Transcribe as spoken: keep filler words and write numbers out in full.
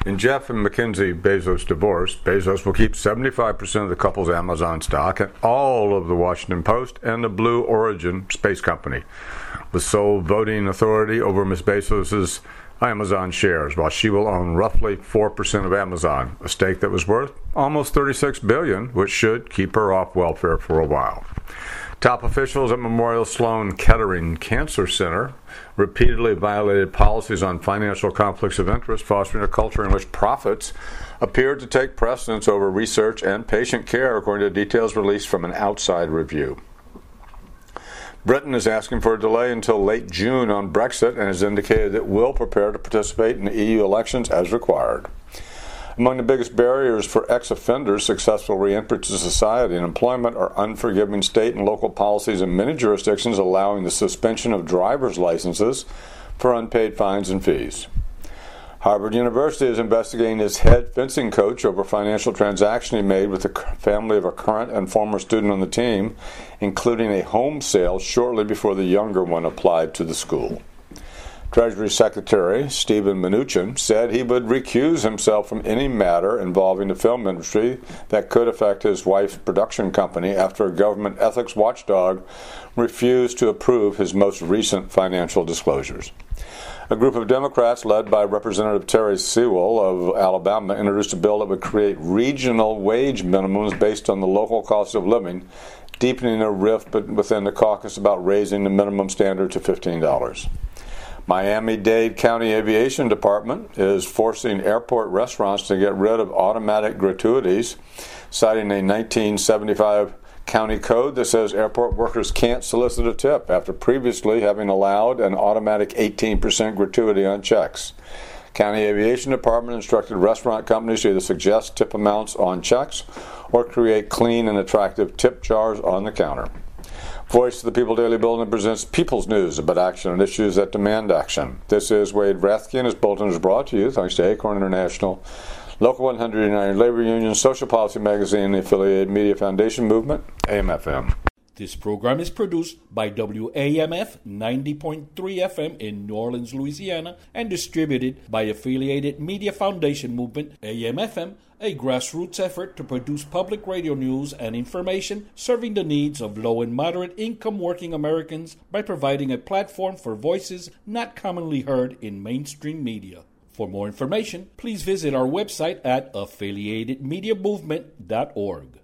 In Jeff and Mackenzie Bezos' divorce, Bezos will keep seventy-five percent of the couple's Amazon stock and all of the Washington Post and the Blue Origin space company, with sole voting authority over Miz Bezos' Amazon shares, while she will own roughly four percent of Amazon, a stake that was worth almost thirty-six billion dollars, which should keep her off welfare for a while. Top officials at Memorial Sloan Kettering Cancer Center repeatedly violated policies on financial conflicts of interest, fostering a culture in which profits appeared to take precedence over research and patient care, according to details released from an outside review. Britain is asking for a delay until late June on Brexit and has indicated it will prepare to participate in the E U elections as required. Among the biggest barriers for ex-offenders' successful re-entry to society and employment are unforgiving state and local policies in many jurisdictions allowing the suspension of driver's licenses for unpaid fines and fees. Harvard University is investigating its head fencing coach over a financial transaction he made with the family of a current and former student on the team, including a home sale shortly before the younger one applied to the school. Treasury Secretary Steven Mnuchin said he would recuse himself from any matter involving the film industry that could affect his wife's production company after a government ethics watchdog refused to approve his most recent financial disclosures. A group of Democrats led by Representative Terry Sewell of Alabama introduced a bill that would create regional wage minimums based on the local cost of living, deepening a rift within the caucus about raising the minimum standard to fifteen dollars. Miami-Dade County Aviation Department is forcing airport restaurants to get rid of automatic gratuities, citing a nineteen seventy-five county code that says airport workers can't solicit a tip after previously having allowed an automatic eighteen percent gratuity on checks. County Aviation Department instructed restaurant companies to either suggest tip amounts on checks or create clean and attractive tip jars on the counter. Voice of the People Daily Bulletin presents People's News about action and issues that demand action. This is Wade Rathke. This bulletin is brought to you thanks to Acorn International, Local one hundred United Labor Union, Social Policy Magazine, the Affiliated Media Foundation Movement, A M F M. This program is produced by W A M F ninety point three F M in New Orleans, Louisiana, and distributed by Affiliated Media Foundation Movement, A M F M, a grassroots effort to produce public radio news and information serving the needs of low and moderate income working Americans by providing a platform for voices not commonly heard in mainstream media. For more information, please visit our website at affiliated media movement dot org.